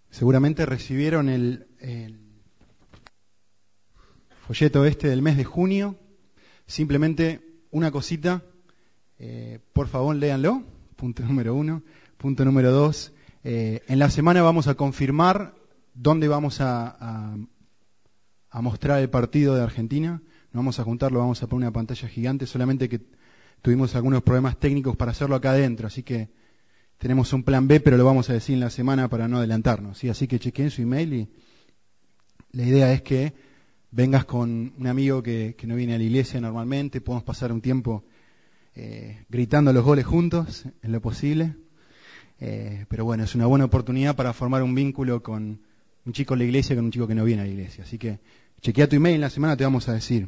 Seguramente recibieron el folleto del mes de junio. Simplemente una cosita, por favor léanlo, punto número 1. Punto número 2, en la semana vamos a confirmar dónde vamos a mostrar el partido de Argentina. No vamos a juntarlo, vamos a poner una pantalla gigante, solamente que tuvimos algunos problemas técnicos para hacerlo acá adentro, así que tenemos un plan B, pero lo vamos a decir en la semana para no adelantarnos, ¿sí? Así que chequen su email y la idea es que vengas con un amigo que no viene a la iglesia normalmente, podemos pasar un tiempo gritando los goles juntos, en lo posible. Pero bueno, es una buena oportunidad para formar un vínculo con un chico en la iglesia con un chico que no viene a la iglesia. Así que chequea tu email en la semana, te vamos a decir.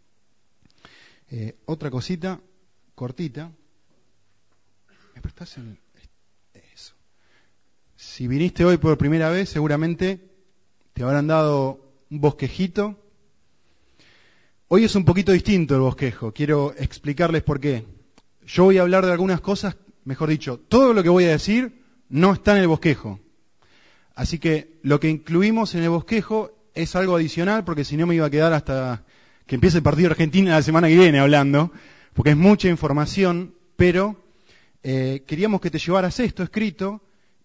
Otra cosita, cortita. ¿Me prestás eso? Si viniste hoy por primera vez, seguramente te habrán dado un bosquejito. Hoy es un poquito distinto el bosquejo. Quiero explicarles por qué. Yo voy a hablar de algunas cosas. Mejor dicho, todo lo que voy a decir no está en el bosquejo. Así que lo que incluimos en el bosquejo es algo adicional, porque si no me iba a quedar hasta que empiece el partido de Argentina la semana que viene hablando, porque es mucha información, pero queríamos que te llevaras esto escrito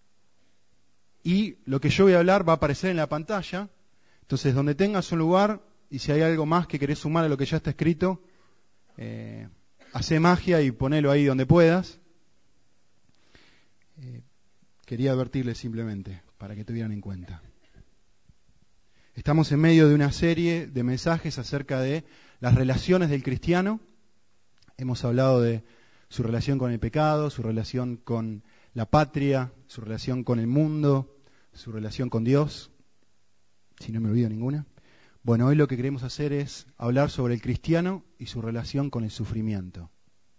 y lo que yo voy a hablar va a aparecer en la pantalla. Entonces, donde tengas un lugar y si hay algo más que querés sumar a lo que ya está escrito, hacé magia y ponelo ahí donde puedas. Quería advertirles simplemente, para que tuvieran en cuenta. Estamos en medio de una serie de mensajes acerca de las relaciones del cristiano. Hemos hablado de su relación con el pecado, su relación con la patria, su relación con el mundo, su relación con Dios, si no me olvido ninguna. Bueno, hoy lo que queremos hacer es hablar sobre el cristiano y su relación con el sufrimiento.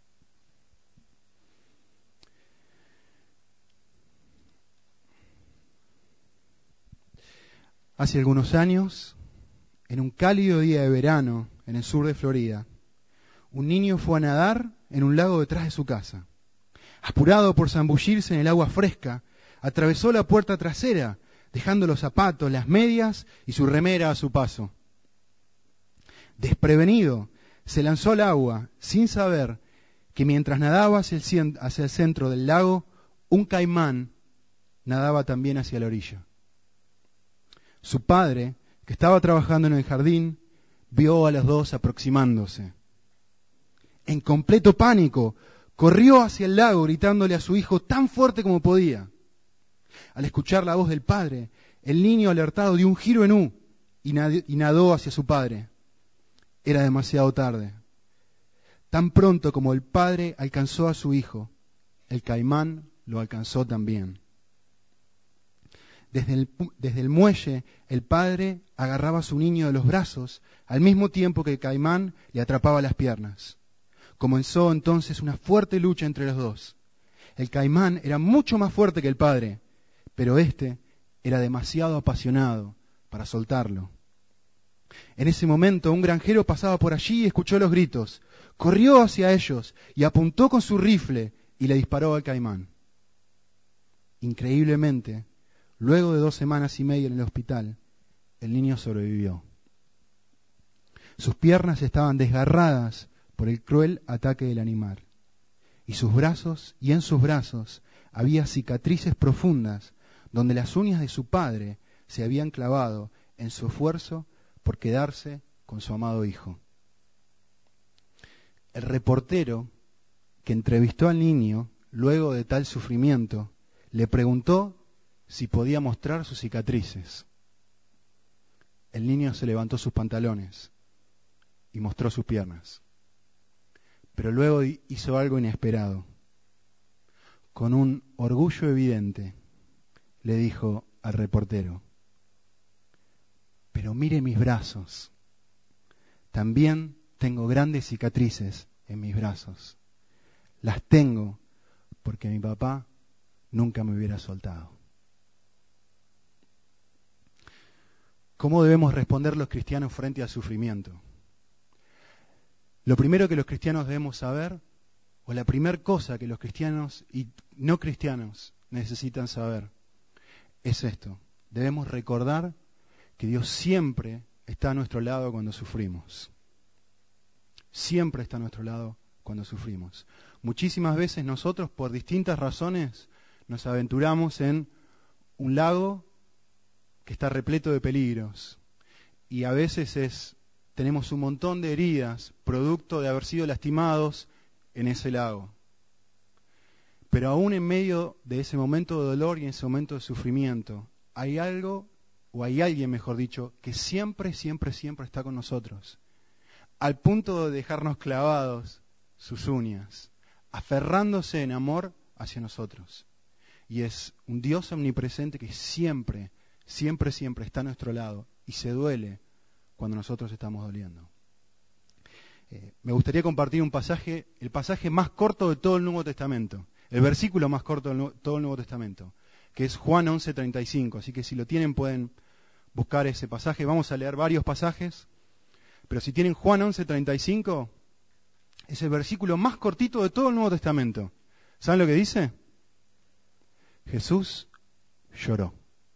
Hace algunos años, en un cálido día de verano en el sur de Florida, un niño fue a nadar en un lago detrás de su casa. Apurado por zambullirse en el agua fresca, atravesó la puerta trasera, dejando los zapatos, las medias y su remera a su paso. Desprevenido, se lanzó al agua, sin saber que mientras nadaba hacia el centro del lago, un caimán nadaba también hacia la orilla. Su padre, que estaba trabajando en el jardín, vio a los dos aproximándose. En completo pánico, corrió hacia el lago gritándole a su hijo tan fuerte como podía. Al escuchar la voz del padre, el niño alertado dio un giro en U y nadó hacia su padre. Era demasiado tarde. Tan pronto como el padre alcanzó a su hijo, el caimán lo alcanzó también. Desde el muelle, el padre agarraba a su niño de los brazos, al mismo tiempo que el caimán le atrapaba las piernas. Comenzó entonces una fuerte lucha entre los dos. El caimán era mucho más fuerte que el padre, pero éste era demasiado apasionado para soltarlo. En ese momento, un granjero pasaba por allí y escuchó los gritos. Corrió hacia ellos y apuntó con su rifle y le disparó al caimán. Increíblemente, luego de 2 semanas y media en el hospital, el niño sobrevivió. Sus piernas estaban desgarradas por el cruel ataque del animal. Y en sus brazos había cicatrices profundas donde las uñas de su padre se habían clavado en su esfuerzo por quedarse con su amado hijo. El reportero que entrevistó al niño luego de tal sufrimiento le preguntó si podía mostrar sus cicatrices. El niño se levantó sus pantalones y mostró sus piernas. Pero luego hizo algo inesperado. Con un orgullo evidente, le dijo al reportero: pero mire mis brazos. También tengo grandes cicatrices en mis brazos. Las tengo porque mi papá nunca me hubiera soltado. ¿Cómo debemos responder los cristianos frente al sufrimiento? Lo primero que los cristianos debemos saber, o la primera cosa que los cristianos y no cristianos necesitan saber, es esto: debemos recordar que Dios siempre está a nuestro lado cuando sufrimos. Siempre está a nuestro lado cuando sufrimos. Muchísimas veces nosotros, por distintas razones, nos aventuramos en un lago que está repleto de peligros. Y a veces tenemos un montón de heridas, producto de haber sido lastimados en ese lago. Pero aún en medio de ese momento de dolor y en ese momento de sufrimiento, hay algo, o hay alguien, mejor dicho, que siempre, siempre, siempre está con nosotros, al punto de dejarnos clavados sus uñas, aferrándose en amor hacia nosotros. Y es un Dios omnipresente que siempre, siempre, siempre está a nuestro lado y se duele cuando nosotros estamos doliendo. Me gustaría compartir un pasaje, el pasaje más corto de todo el Nuevo Testamento, el versículo más corto de todo el Nuevo Testamento, que es Juan 11:35. Así que si lo tienen pueden buscar ese pasaje. Vamos a leer varios pasajes, pero si tienen Juan 11:35, es el versículo más cortito de todo el Nuevo Testamento. ¿Saben lo que dice? Jesús lloró.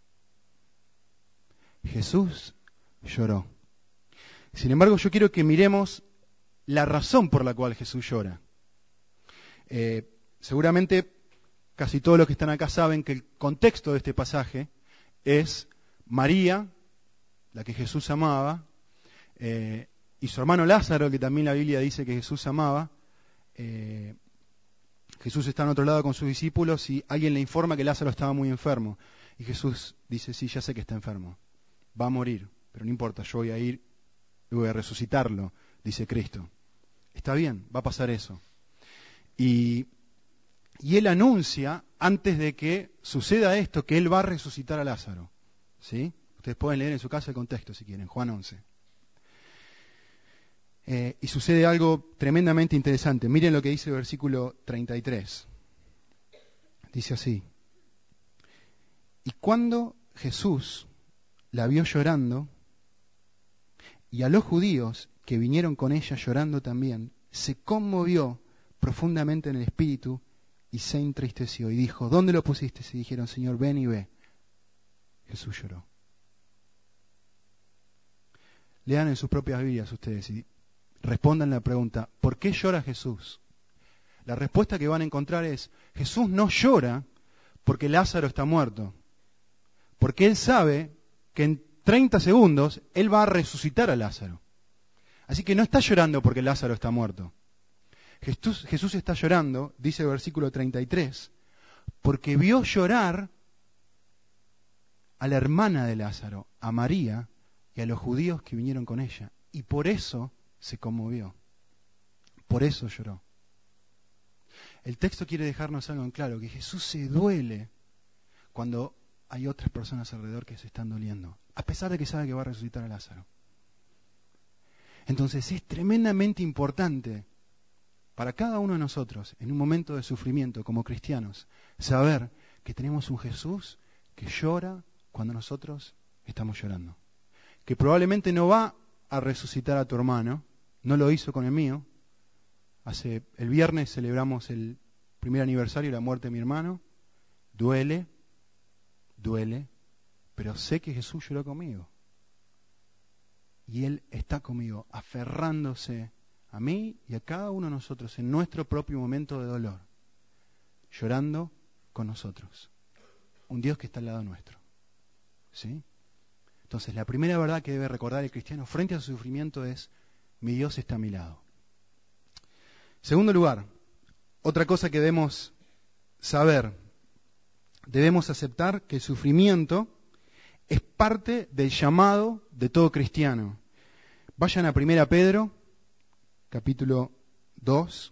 Jesús lloró. Sin embargo, yo quiero que miremos la razón por la cual Jesús llora. Seguramente casi todos los que están acá saben que el contexto de este pasaje es María, la que Jesús amaba, y su hermano Lázaro, que también la Biblia dice que Jesús amaba. Jesús está en otro lado con sus discípulos y alguien le informa que Lázaro estaba muy enfermo. Y Jesús dice, sí, ya sé que está enfermo, va a morir, pero no importa, yo voy a ir y voy a resucitarlo, dice Cristo. Está bien, va a pasar eso. Y él anuncia, antes de que suceda esto, que él va a resucitar a Lázaro. ¿Sí? Ustedes pueden leer en su casa el contexto si quieren, Juan 11. Y sucede algo tremendamente interesante. Miren lo que dice el versículo 33. Dice así: y cuando Jesús la vio llorando, y a los judíos que vinieron con ella llorando también, se conmovió profundamente en el espíritu y se entristeció. Y dijo, ¿dónde lo pusiste? Y dijeron, Señor, ven y ve. Jesús lloró. Lean en sus propias Biblias ustedes y respondan la pregunta, ¿por qué llora Jesús? La respuesta que van a encontrar es, Jesús no llora porque Lázaro está muerto, porque Él sabe que en 30 segundos Él va a resucitar a Lázaro. Así que no está llorando porque Lázaro está muerto. Jesús está llorando, dice el versículo 33, porque vio llorar a la hermana de Lázaro, a María, y a los judíos que vinieron con ella. Y por eso se conmovió. Por eso lloró. El texto quiere dejarnos algo en claro, que Jesús se duele cuando hay otras personas alrededor que se están doliendo, a pesar de que sabe que va a resucitar a Lázaro. Entonces es tremendamente importante para cada uno de nosotros, en un momento de sufrimiento como cristianos, saber que tenemos un Jesús que llora cuando nosotros estamos llorando. Que probablemente no va a resucitar a tu hermano, no lo hizo con el mío. El viernes celebramos el primer aniversario de la muerte de mi hermano. Duele, pero sé que Jesús lloró conmigo. Y Él está conmigo, aferrándose a mí y a cada uno de nosotros en nuestro propio momento de dolor, llorando con nosotros. Un Dios que está al lado nuestro. ¿Sí? Entonces, la primera verdad que debe recordar el cristiano frente a su sufrimiento es, mi Dios está a mi lado. Segundo lugar, otra cosa que debemos saber, debemos aceptar que el sufrimiento es parte del llamado de todo cristiano. Vayan a 1 Pedro, capítulo 2.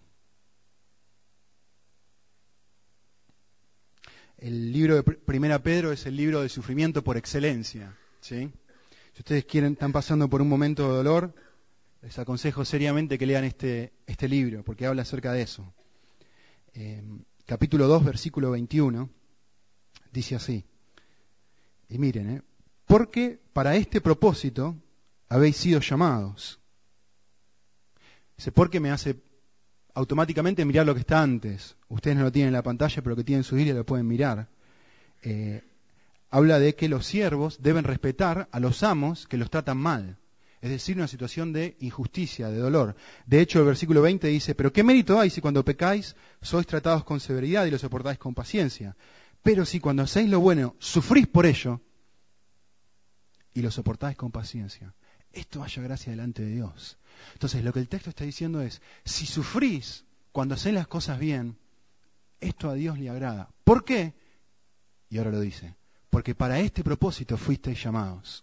El libro de 1 Pedro es el libro del sufrimiento por excelencia. ¿Sí? Si ustedes están pasando por un momento de dolor, les aconsejo seriamente que lean este libro, porque habla acerca de eso. Capítulo 2, versículo 21, dice así. Y miren, porque para este propósito habéis sido llamados. Ese porque me hace automáticamente mirar lo que está antes. Ustedes no lo tienen en la pantalla, pero lo que tienen en su Biblia lo pueden mirar. habla de que los siervos deben respetar a los amos que los tratan mal. Es decir, una situación de injusticia, de dolor. De hecho, el versículo 20 dice, pero ¿qué mérito hay si cuando pecáis sois tratados con severidad y lo soportáis con paciencia? Pero si cuando hacéis lo bueno sufrís por ello y lo soportáis con paciencia, esto haya gracia delante de Dios. Entonces, lo que el texto está diciendo es, si sufrís cuando hacéis las cosas bien, esto a Dios le agrada. ¿Por qué? Y ahora lo dice, porque para este propósito fuisteis llamados.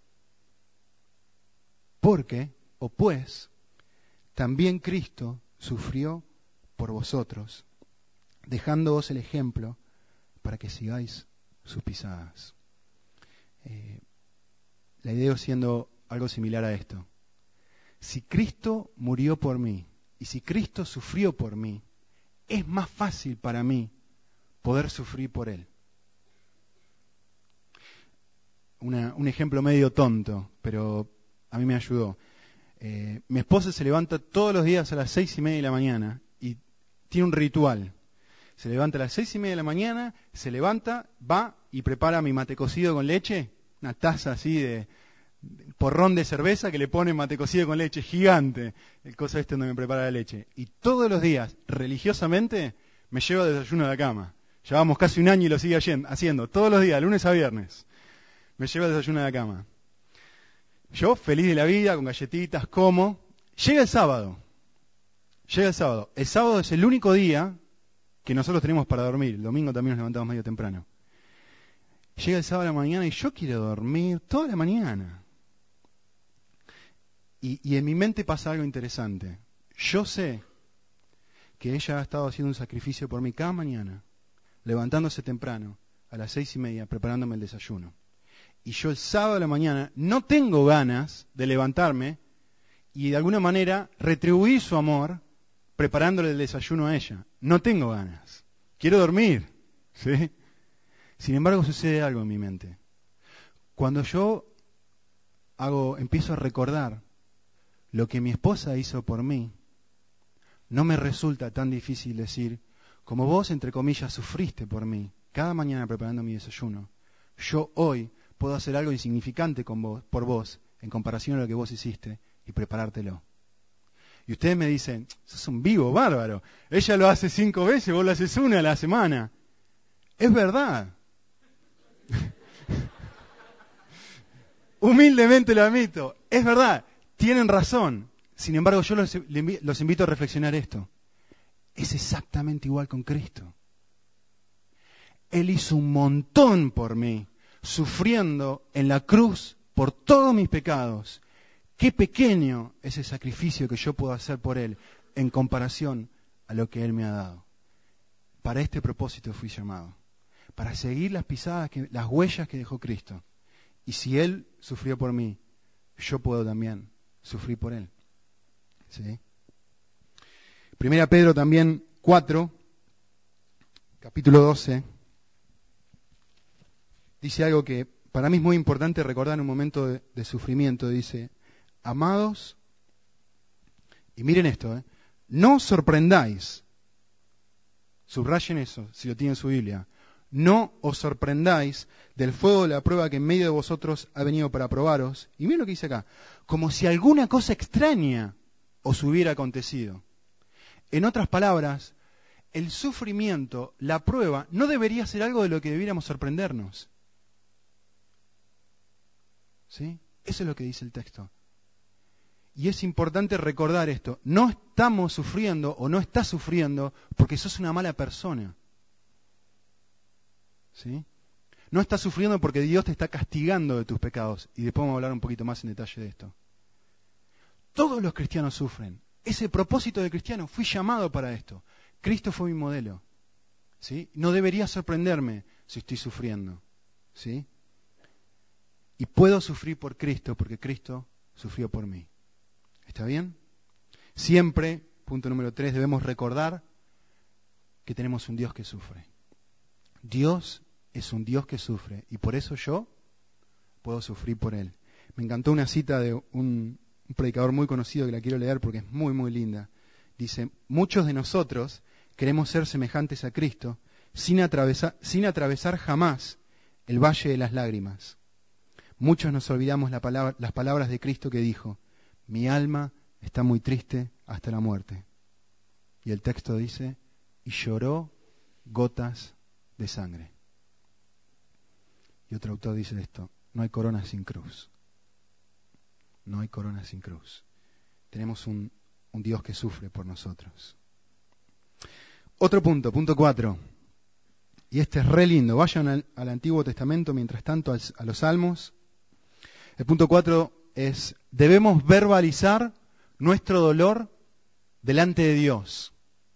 Porque, o pues, también Cristo sufrió por vosotros, dejándoos el ejemplo para que sigáis sus pisadas. La idea siendo algo similar a esto. Si Cristo murió por mí y si Cristo sufrió por mí, es más fácil para mí poder sufrir por Él. Un ejemplo medio tonto, pero a mí me ayudó. Mi esposa se levanta todos los días a las 6:30 de la mañana y tiene un ritual. Se levanta a las 6:30 de la mañana, se levanta, va y prepara mi mate cocido con leche, una taza así de porrón de cerveza que le pone mate cocido con leche, gigante, el cosa donde me prepara la leche. Y todos los días, religiosamente, me lleva desayuno a la cama. Llevamos casi un año y lo sigue haciendo, todos los días, lunes a viernes. Me lleva desayuno a la cama. Yo, feliz de la vida, con galletitas, como. Llega el sábado. El sábado es el único día que nosotros tenemos para dormir. El domingo también nos levantamos medio temprano. Llega el sábado a la mañana y yo quiero dormir toda la mañana. Y en mi mente pasa algo interesante. Yo sé que ella ha estado haciendo un sacrificio por mí cada mañana, levantándose temprano, a las 6:30, preparándome el desayuno. Y yo el sábado a la mañana no tengo ganas de levantarme y de alguna manera retribuir su amor preparándole el desayuno a ella. No tengo ganas. Quiero dormir. ¿Sí? Sin embargo, sucede algo en mi mente. Cuando yo empiezo a recordar lo que mi esposa hizo por mí, no me resulta tan difícil decir, como vos, entre comillas, sufriste por mí, cada mañana preparando mi desayuno, yo hoy puedo hacer algo insignificante por vos, en comparación a lo que vos hiciste, y preparártelo. Y ustedes me dicen, sos un vivo bárbaro, ella lo hace 5 veces, vos lo haces 1 a la semana. Es verdad. Humildemente lo admito, es verdad, tienen razón. Sin embargo, yo los invito a reflexionar esto. Es exactamente igual con Cristo. Él hizo un montón por mí, sufriendo en la cruz por todos mis pecados. Qué pequeño es el sacrificio que yo puedo hacer por Él en comparación a lo que Él me ha dado. Para este propósito fui llamado, para seguir las pisadas, las huellas que dejó Cristo. Y si Él sufrió por mí, yo puedo también sufrir por Él. ¿Sí? 1 Pedro también 4, capítulo 12, dice algo que para mí es muy importante recordar en un momento de sufrimiento. Dice, amados, y miren esto, no os sorprendáis, subrayen eso si lo tienen en su Biblia, no os sorprendáis del fuego de la prueba que en medio de vosotros ha venido para probaros, y miren lo que dice acá, como si alguna cosa extraña os hubiera acontecido. En otras palabras, el sufrimiento, la prueba, no debería ser algo de lo que debiéramos sorprendernos. ¿Sí? Eso es lo que dice el texto. Y es importante recordar esto. No estamos sufriendo o no estás sufriendo porque sos una mala persona. ¿Sí? No estás sufriendo porque Dios te está castigando de tus pecados. Y después vamos a hablar un poquito más en detalle de esto. Todos los cristianos sufren. Ese propósito del cristiano, fui llamado para esto. Cristo fue mi modelo. ¿Sí? No debería sorprenderme si estoy sufriendo. ¿Sí? Y puedo sufrir por Cristo porque Cristo sufrió por mí. ¿Está bien? Siempre, punto número 3, debemos recordar que tenemos un Dios que sufre. Dios es un Dios que sufre y por eso yo puedo sufrir por Él. Me encantó una cita de un predicador muy conocido que la quiero leer porque es muy, muy linda. Dice, muchos de nosotros queremos ser semejantes a Cristo sin atravesar jamás el valle de las lágrimas. Muchos nos olvidamos las palabras de Cristo que dijo, mi alma está muy triste hasta la muerte. Y el texto dice, y lloró gotas de sangre. Y otro autor dice esto, no hay corona sin cruz. No hay corona sin cruz. Tenemos un Dios que sufre por nosotros. Otro punto, punto 4. Y este es re lindo. Vayan al Antiguo Testamento, mientras tanto a los Salmos. El punto 4 es, debemos verbalizar nuestro dolor delante de Dios.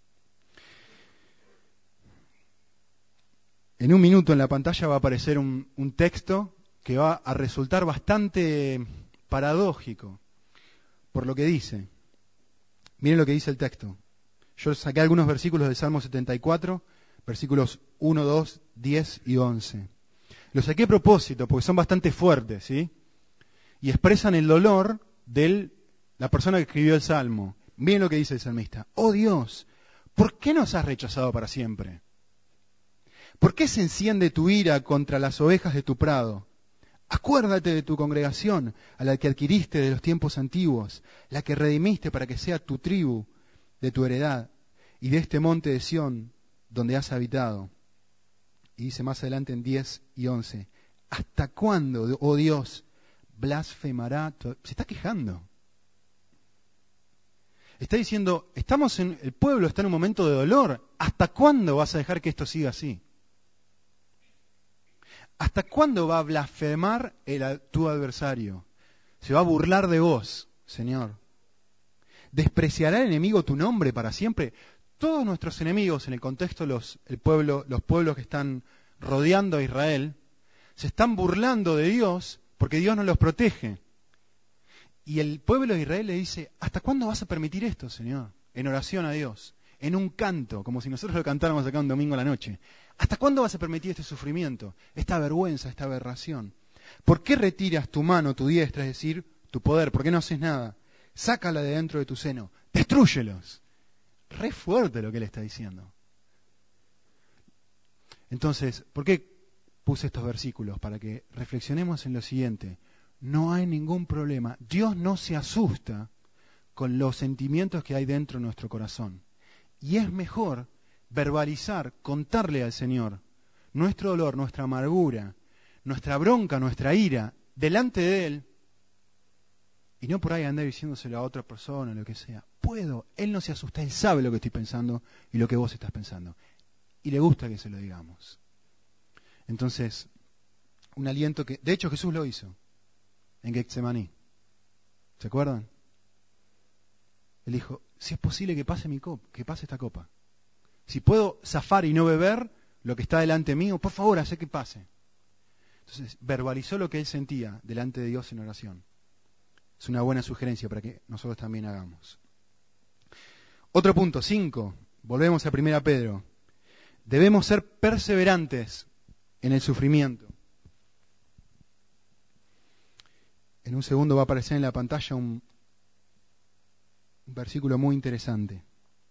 En un minuto en la pantalla va a aparecer un texto que va a resultar bastante paradójico por lo que dice. Miren lo que dice el texto. Yo saqué algunos versículos del Salmo 74, versículos 1, 2, 10 y 11. Los saqué a propósito porque son bastante fuertes, ¿sí? Y expresan el dolor de la persona que escribió el Salmo. Miren lo que dice el salmista. Oh Dios, ¿por qué nos has rechazado para siempre? ¿Por qué se enciende tu ira contra las ovejas de tu prado? Acuérdate de tu congregación, a la que adquiriste de los tiempos antiguos, la que redimiste para que sea tu tribu, de tu heredad, y de este monte de Sión, donde has habitado. Y dice más adelante en 10 y 11, ¿hasta cuándo, oh Dios, blasfemará? Se está quejando. Está diciendo, el pueblo está en un momento de dolor. ¿Hasta cuándo vas a dejar que esto siga así? ¿Hasta cuándo va a blasfemar tu adversario? Se va a burlar de vos, Señor. ¿Despreciará el enemigo tu nombre para siempre? Todos nuestros enemigos, en el contexto los pueblos que están rodeando a Israel, se están burlando de Dios porque Dios no los protege. Y el pueblo de Israel le dice, ¿hasta cuándo vas a permitir esto, Señor? En oración a Dios, en un canto, como si nosotros lo cantáramos acá un domingo a la noche. ¿Hasta cuándo vas a permitir este sufrimiento, esta vergüenza, esta aberración? ¿Por qué retiras tu mano, tu diestra, es decir, tu poder? ¿Por qué no haces nada? Sácala de dentro de tu seno, destrúyelos. Re fuerte lo que él está diciendo. Entonces, ¿por qué puse estos versículos? Para que reflexionemos en lo siguiente. No hay ningún problema. Dios no se asusta con los sentimientos que hay dentro de nuestro corazón. Y es mejor verbalizar, contarle al Señor nuestro dolor, nuestra amargura, nuestra bronca, nuestra ira, delante de Él, y no por ahí andar diciéndoselo a otra persona, lo que sea. Él no se asusta, Él sabe lo que estoy pensando y lo que vos estás pensando. Y le gusta que se lo digamos. Entonces, un aliento que, de hecho Jesús lo hizo en Getsemaní. ¿Se acuerdan? Él dijo, si es posible que pase esta copa. Si puedo zafar y no beber lo que está delante mío, por favor, haz que pase. Entonces, verbalizó lo que él sentía delante de Dios en oración. Es una buena sugerencia para que nosotros también hagamos. Otro punto, 5. Volvemos a 1 Pedro. Debemos ser perseverantes en el sufrimiento. En un segundo va a aparecer en la pantalla un versículo muy interesante.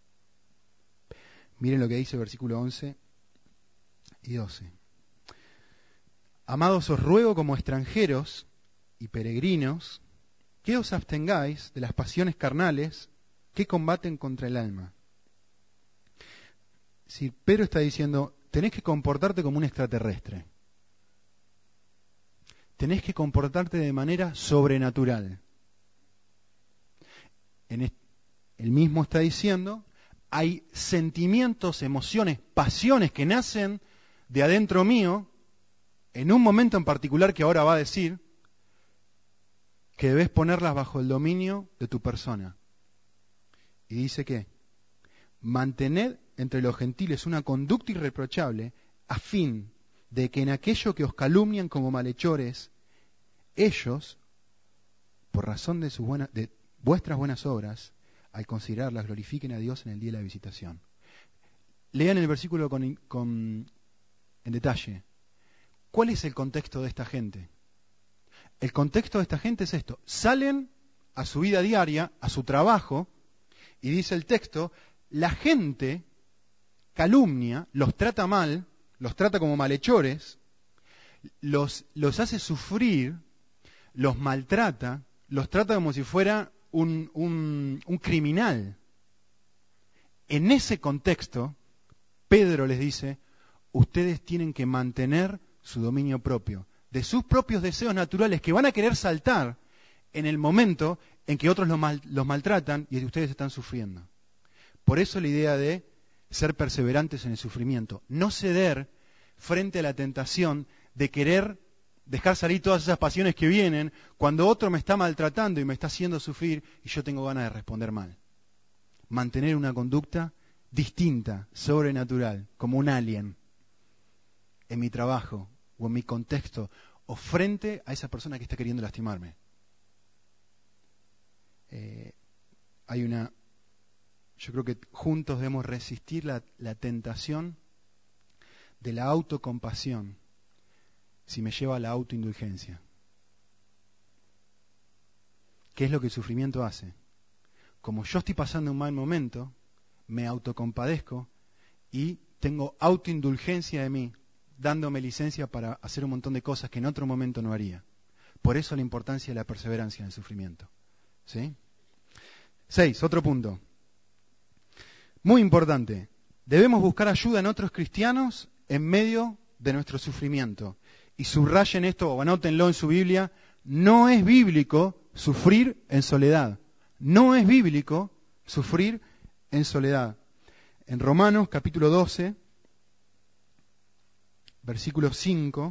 Miren lo que dice el versículo 11 y 12. Amados, os ruego como extranjeros y peregrinos que os abstengáis de las pasiones carnales que combaten contra el alma. Si Pedro está diciendo, tenés que comportarte como un extraterrestre. Tenés que comportarte de manera sobrenatural. Él mismo está diciendo, hay sentimientos, emociones, pasiones que nacen de adentro mío, en un momento en particular que ahora va a decir, que debes ponerlas bajo el dominio de tu persona. Y dice que, mantened entre los gentiles una conducta irreprochable, a fin de que en aquello que os calumnian como malhechores, ellos, por razón de vuestras buenas obras, al considerarlas, glorifiquen a Dios en el día de la visitación. Lean el versículo en detalle. ¿Cuál es el contexto de esta gente? El contexto de esta gente es esto. Salen a su vida diaria, a su trabajo, y dice el texto, la gente calumnia, los trata mal, los trata como malhechores, los hace sufrir, los maltrata, los trata como si fuera un criminal. En ese contexto, Pedro les dice, ustedes tienen que mantener su dominio propio, de sus propios deseos naturales que van a querer saltar en el momento en que otros los maltratan y ustedes están sufriendo. Por eso la idea de ser perseverantes en el sufrimiento, no ceder frente a la tentación de querer dejar salir todas esas pasiones que vienen cuando otro me está maltratando y me está haciendo sufrir y yo tengo ganas de responder mal. Mantener una conducta distinta, sobrenatural, como un alien, en mi trabajo o en mi contexto, o frente a esa persona que está queriendo lastimarme. Yo creo que juntos debemos resistir la tentación de la autocompasión si me lleva a la autoindulgencia. ¿Qué es lo que el sufrimiento hace? Como yo estoy pasando un mal momento, me autocompadezco y tengo autoindulgencia de mí, dándome licencia para hacer un montón de cosas que en otro momento no haría. Por eso la importancia de la perseverancia en el sufrimiento. ¿Sí? 6, otro punto. Muy importante. Debemos buscar ayuda en otros cristianos en medio de nuestro sufrimiento. Y subrayen esto o anótenlo en su Biblia. No es bíblico sufrir en soledad. No es bíblico sufrir en soledad. En Romanos capítulo 12, versículo 5,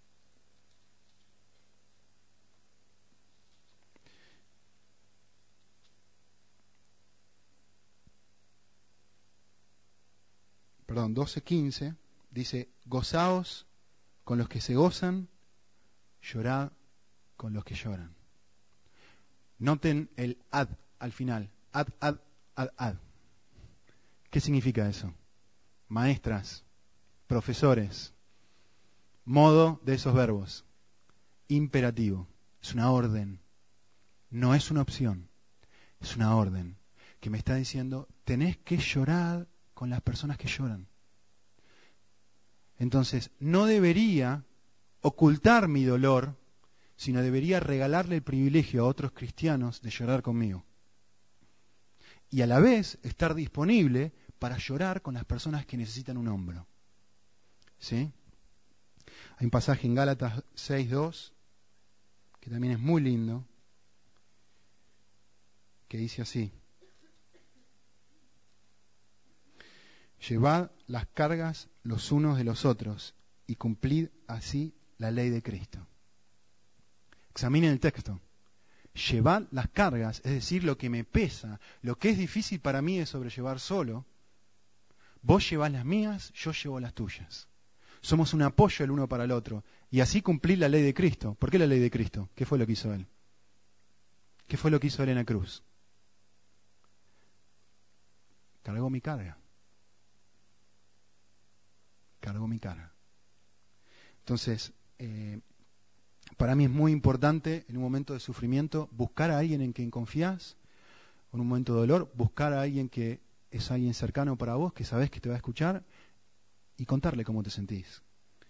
perdón, 12:15, dice, gozaos con los que se gozan, llorad con los que lloran. Noten el ad al final, ad. ¿Qué significa eso? Maestras, profesores, modo de esos verbos, imperativo, es una orden, no es una opción, es una orden que me está diciendo, tenés que llorar con las personas que lloran. Entonces, no debería ocultar mi dolor, sino debería regalarle el privilegio a otros cristianos de llorar conmigo. Y a la vez estar disponible para llorar con las personas que necesitan un hombro. ¿Sí? Hay un pasaje en Gálatas 6:2 que también es muy lindo, que dice así: llevad las cargas los unos de los otros y cumplid así la ley de Cristo. Examinen el texto. Llevad las cargas, es decir, lo que me pesa, lo que es difícil para mí de sobrellevar solo. Vos llevás las mías, yo llevo las tuyas. Somos un apoyo el uno para el otro. Y así cumplir la ley de Cristo. ¿Por qué la ley de Cristo? ¿Qué fue lo que hizo Él? ¿Qué fue lo que hizo Él en la cruz? Cargó mi carga. Cargó mi carga. Entonces, para mí es muy importante en un momento de sufrimiento buscar a alguien en quien confías, en un momento de dolor, buscar a alguien que es alguien cercano para vos, que sabés que te va a escuchar y contarle cómo te sentís.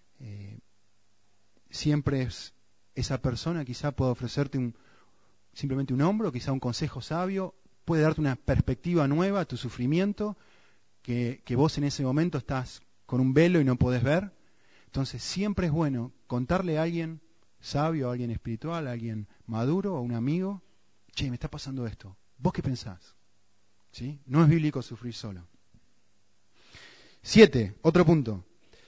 Siempre es esa persona, quizá pueda ofrecerte simplemente un hombro, quizá un consejo sabio, puede darte una perspectiva nueva a tu sufrimiento, que vos en ese momento estás con un velo y no podés ver. Entonces siempre es bueno contarle a alguien sabio, a alguien espiritual, a alguien maduro, a un amigo, che, me está pasando esto, ¿vos qué pensás? ¿Sí? No es bíblico sufrir solo. 7, otro punto.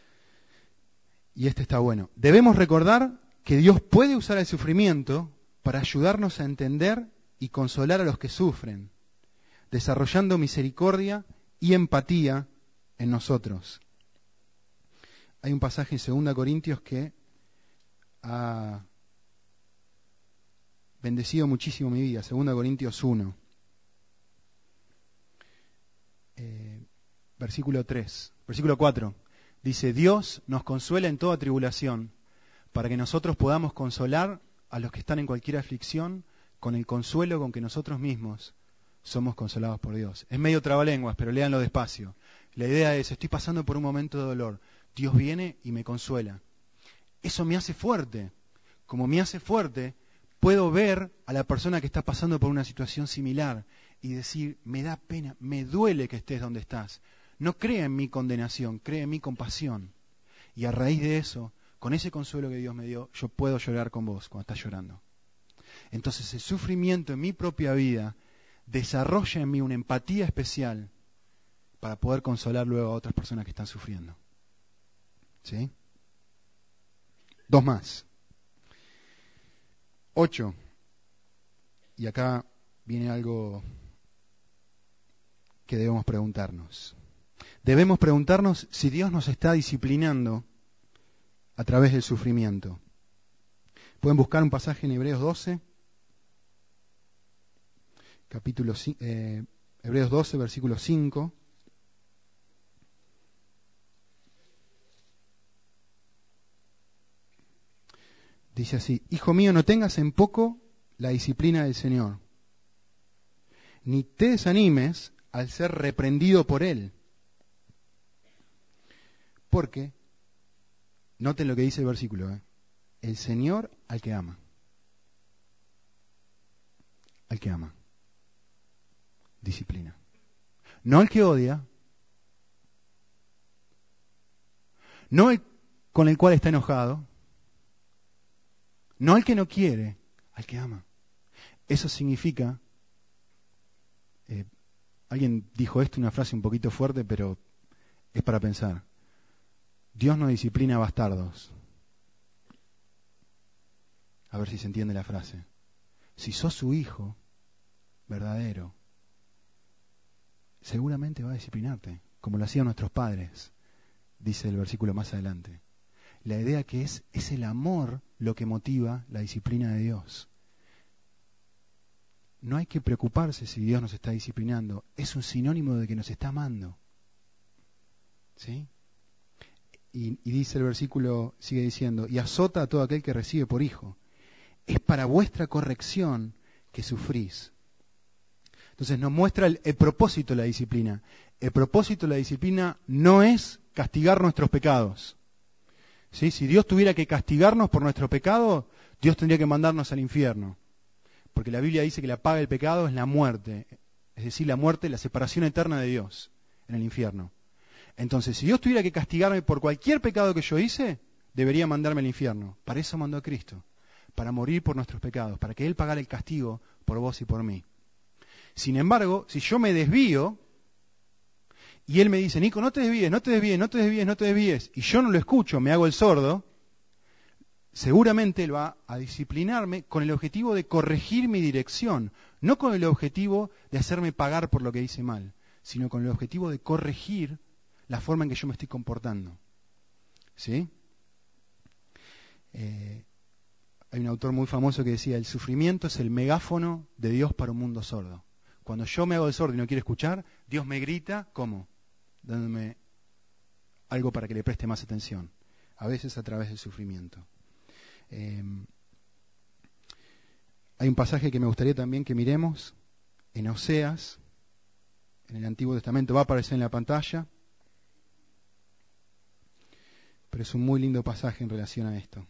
Y este está bueno. Debemos recordar que Dios puede usar el sufrimiento para ayudarnos a entender y consolar a los que sufren, desarrollando misericordia y empatía en nosotros. Hay un pasaje en 2 Corintios que ha bendecido muchísimo mi vida, 2 Corintios 1, versículo 4, dice, Dios nos consuela en toda tribulación, para que nosotros podamos consolar a los que están en cualquier aflicción, con el consuelo con que nosotros mismos somos consolados por Dios. Es medio trabalenguas, pero léanlo despacio. La idea es, estoy pasando por un momento de dolor, Dios viene y me consuela. eso me hace fuerte. Como me hace fuerte, puedo ver a la persona que está pasando por una situación similar y decir, me da pena, me duele que estés donde estás. No crea en mi condenación, crea en mi compasión. Y a raíz de eso, con ese consuelo que Dios me dio, yo puedo llorar con vos cuando estás llorando. Entonces el sufrimiento en mi propia vida desarrolla en mí una empatía especial para poder consolar luego a otras personas que están sufriendo. ¿Sí? 2 más. 8. Y acá viene algo que debemos preguntarnos. Debemos preguntarnos si Dios nos está disciplinando a través del sufrimiento. Pueden buscar un pasaje en Hebreos 12, Hebreos 12, versículo 5. Dice así: Hijo mío, no tengas en poco la disciplina del Señor, ni te desanimes al ser reprendido por Él. Porque, noten lo que dice el versículo, el Señor al que ama. Al que ama. Disciplina. No al que odia. No el con el cual está enojado. No al que no quiere, al que ama. Eso significa, alguien dijo esto, una frase un poquito fuerte, pero es para pensar. Dios no disciplina a bastardos. A ver si se entiende la frase. Si sos su hijo verdadero, seguramente va a disciplinarte, como lo hacían nuestros padres, dice el versículo más adelante. La idea que es el amor lo que motiva la disciplina de Dios. No hay que preocuparse si Dios nos está disciplinando. Es un sinónimo de que nos está amando. ¿Sí? Y dice el versículo, sigue diciendo, y azota a todo aquel que recibe por hijo. Es para vuestra corrección que sufrís. Entonces nos muestra el propósito de la disciplina. El propósito de la disciplina no es castigar nuestros pecados. ¿Sí? Si Dios tuviera que castigarnos por nuestro pecado, Dios tendría que mandarnos al infierno. Porque la Biblia dice que la paga del pecado es la muerte. Es decir, la muerte, la separación eterna de Dios en el infierno. Entonces, si Dios tuviera que castigarme por cualquier pecado que yo hice, debería mandarme al infierno. Para eso mandó a Cristo. Para morir por nuestros pecados. Para que Él pagara el castigo por vos y por mí. Sin embargo, si yo me desvío, y Él me dice, Nico, no te desvíes, no te desvíes, no te desvíes, no te desvíes, y yo no lo escucho, me hago el sordo, seguramente Él va a disciplinarme con el objetivo de corregir mi dirección, no con el objetivo de hacerme pagar por lo que hice mal, sino con el objetivo de corregir la forma en que yo me estoy comportando. ¿Sí? Hay un autor muy famoso que decía, el sufrimiento es el megáfono de Dios para un mundo sordo. Cuando yo me hago el sordo y no quiero escuchar, Dios me grita, ¿cómo? Dándome algo para que le preste más atención. A veces a través del sufrimiento. Hay un pasaje que me gustaría también que miremos en Oseas, en el Antiguo Testamento, va a aparecer en la pantalla, pero es un muy lindo pasaje en relación a esto.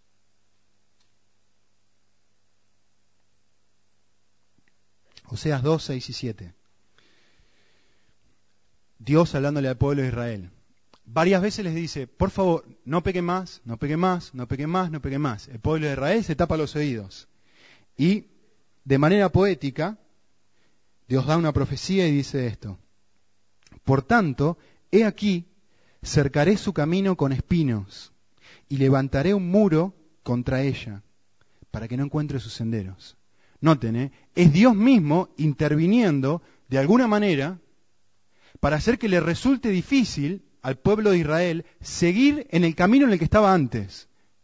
Oseas 2, 6 y 7. Dios hablándole al pueblo de Israel. Varias veces les dice, por favor, no pequen más, no pequen más, no pequen más, no pequen más. El pueblo de Israel se tapa los oídos. Y de manera poética, Dios da una profecía y dice esto. Por tanto, he aquí, cercaré su camino con espinos y levantaré un muro contra ella para que no encuentre sus senderos. Noten, es Dios mismo interviniendo de alguna manera para hacer que le resulte difícil al pueblo de Israel seguir en el camino en el que estaba antes.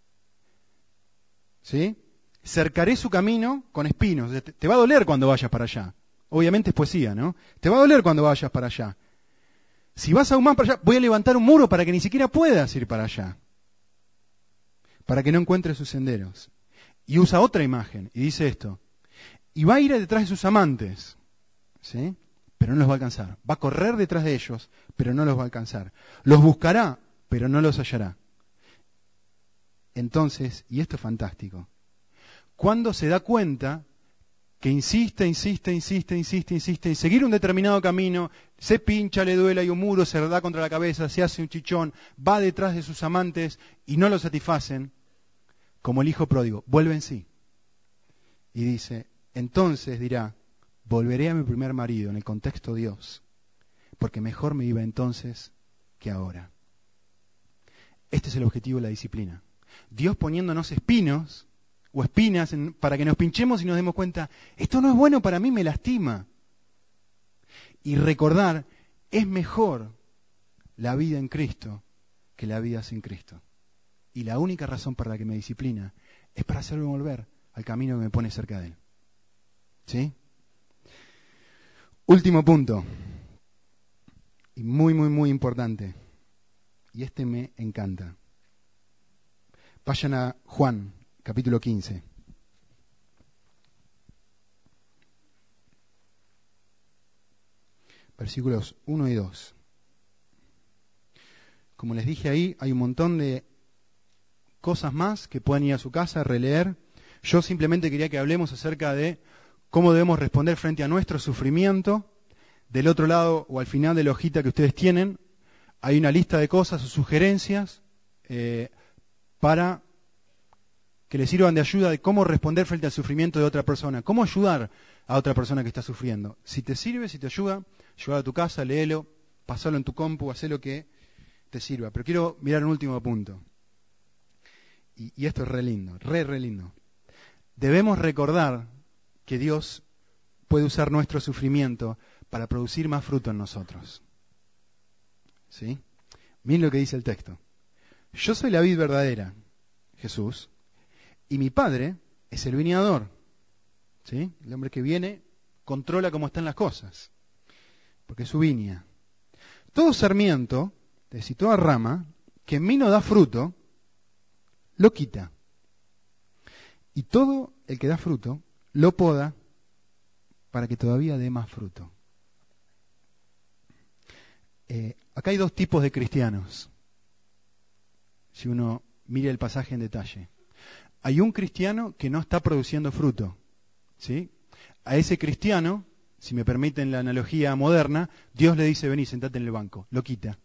¿Sí? Cercaré su camino con espinos. Te va a doler cuando vayas para allá. Obviamente es poesía, ¿no? Te va a doler cuando vayas para allá. Si vas aún más para allá, voy a levantar un muro para que ni siquiera puedas ir para allá. Para que no encuentres sus senderos. Y usa otra imagen y dice esto. Y va a ir detrás de sus amantes, ¿sí? Pero no los va a alcanzar. Va a correr detrás de ellos, pero no los va a alcanzar. Los buscará, pero no los hallará. entonces, y esto es fantástico, cuando se da cuenta que insiste en seguir un determinado camino, se pincha, le duele, hay un muro, se da contra la cabeza, se hace un chichón, va detrás de sus amantes y no lo satisfacen, como el hijo pródigo, vuelve en sí. Y dice, entonces dirá, volveré a mi primer marido, en el contexto Dios, porque mejor me iba entonces que ahora. Este es el objetivo de la disciplina. Dios poniéndonos espinos o espinas para que nos pinchemos y nos demos cuenta, esto no es bueno para mí, me lastima. Y recordar, es mejor la vida en Cristo que la vida sin Cristo. Y la única razón para la que me disciplina es para hacerlo volver al camino que me pone cerca de Él. ¿Sí? Último punto, y muy importante, y este me encanta. Vayan a Juan, capítulo 15. Versículos 1 y 2. Como les dije ahí, hay un montón de cosas más que pueden ir a su casa a releer. Yo simplemente quería que hablemos acerca de cómo debemos responder frente a nuestro sufrimiento. Del otro lado, o al final de la hojita que ustedes tienen, hay una lista de cosas o sugerencias para que les sirvan de ayuda de cómo responder frente al sufrimiento de otra persona, cómo ayudar a otra persona que está sufriendo. Si te sirve, si te ayuda, llévalo a tu casa, léelo, pasalo en tu compu, haz lo que te sirva. Pero quiero mirar un último punto. Y esto es re lindo, re lindo. Debemos recordar que Dios puede usar nuestro sufrimiento para producir más fruto en nosotros. ¿Sí? Miren lo que dice el texto. Yo soy la vid verdadera, Jesús, y mi Padre es el viñador. ¿Sí? El hombre que viene controla cómo están las cosas, porque es su viña. Todo sarmiento, es decir, toda rama, que en mí no da fruto, lo quita. Y todo el que da fruto, lo poda para que todavía dé más fruto. Acá hay dos tipos de cristianos, si uno mira el pasaje en detalle. Hay un cristiano que no está produciendo fruto, ¿sí? A ese cristiano, si me permiten la analogía moderna, Dios le dice, vení, sentate en el banco, lo quita.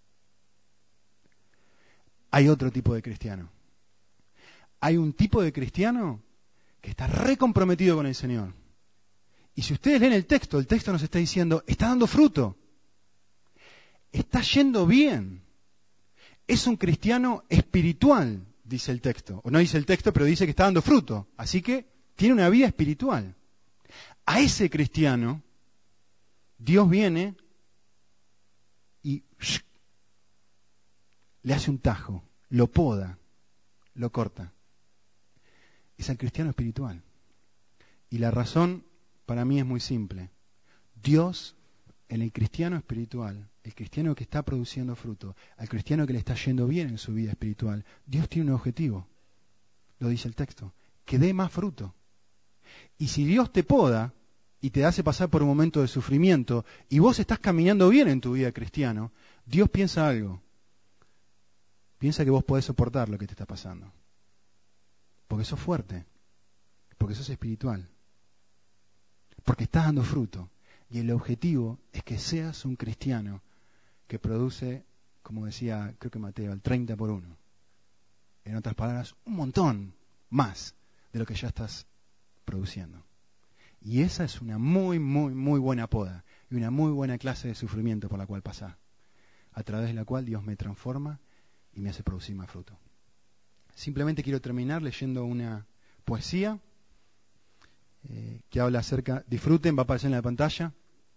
Hay otro tipo de cristiano. Hay un tipo de cristiano que está re comprometido con el Señor. Y si ustedes leen el texto nos está diciendo, está dando fruto. Está yendo bien. Es un cristiano espiritual, dice el texto. O no dice el texto, pero dice que está dando fruto. Así que tiene una vida espiritual. A ese cristiano, Dios viene y le hace un tajo, lo poda, lo corta. Es el cristiano espiritual. Y la razón para mí es muy simple. Dios, en el cristiano espiritual, el cristiano que está produciendo fruto, al cristiano que le está yendo bien en su vida espiritual, Dios tiene un objetivo, lo dice el texto, que dé más fruto. Y si Dios te poda y te hace pasar por un momento de sufrimiento y vos estás caminando bien en tu vida cristiano, Dios piensa algo. Piensa que vos podés soportar lo que te está pasando. Porque sos fuerte, porque sos espiritual, porque estás dando fruto. Y el objetivo es que seas un cristiano que produce, como decía, creo que Mateo, el 30 por 1. En otras palabras, un montón más de lo que ya estás produciendo. Y esa es una muy buena poda y una muy buena clase de sufrimiento por la cual pasar, a través de la cual Dios me transforma y me hace producir más fruto. Simplemente quiero terminar leyendo una poesía que habla acerca, disfruten, va a aparecer en la pantalla.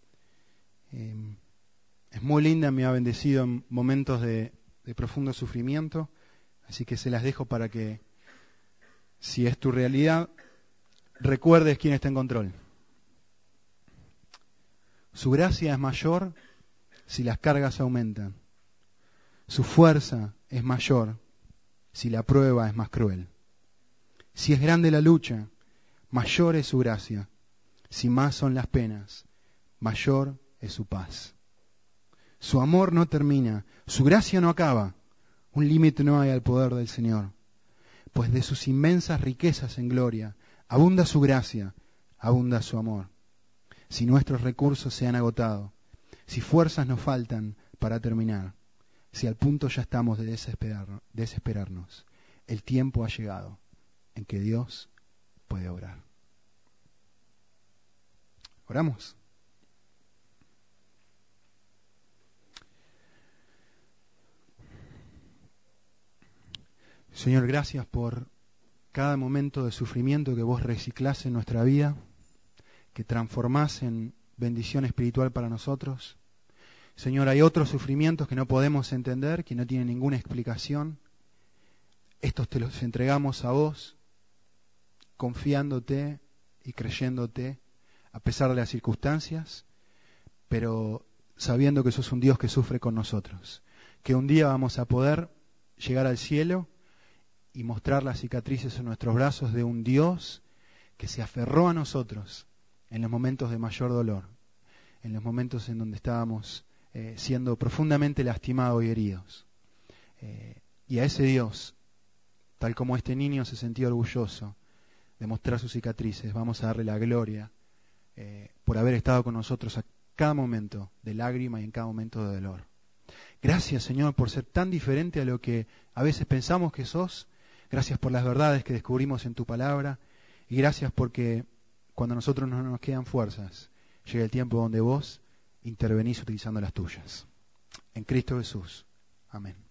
Es muy linda, me ha bendecido en momentos de profundo sufrimiento, así que se las dejo para que, si es tu realidad, recuerdes quién está en control. Su gracia es mayor si las cargas aumentan. Su fuerza es mayor si la prueba es más cruel. Si es grande la lucha, mayor es su gracia. Si más son las penas, mayor es su paz. Su amor no termina, su gracia no acaba. Un límite no hay al poder del Señor. pues de sus inmensas riquezas en gloria abunda su gracia, abunda su amor. Si nuestros recursos se han agotado, si fuerzas nos faltan para terminar, si al punto ya estamos de desesperarnos, el tiempo ha llegado en que Dios puede obrar. ¿Oramos? Señor, gracias por cada momento de sufrimiento que vos reciclás en nuestra vida, que transformás en bendición espiritual para nosotros. Señor, hay otros sufrimientos que no podemos entender, que no tienen ninguna explicación. Estos te los entregamos a vos, confiándote y creyéndote, a pesar de las circunstancias, pero sabiendo que sos un Dios que sufre con nosotros, que un día vamos a poder llegar al cielo y mostrar las cicatrices en nuestros brazos de un Dios que se aferró a nosotros en los momentos de mayor dolor, en los momentos en donde estábamos siendo profundamente lastimados y heridos. Y a ese Dios, tal como este niño se sentía orgulloso de mostrar sus cicatrices, vamos a darle la gloria por haber estado con nosotros a cada momento de lágrima y en cada momento de dolor. Gracias, Señor, por ser tan diferente a lo que a veces pensamos que sos. Gracias por las verdades que descubrimos en tu palabra. Y gracias porque cuando a nosotros no nos quedan fuerzas, llega el tiempo donde vos intervenís utilizando las tuyas. En Cristo Jesús. Amén.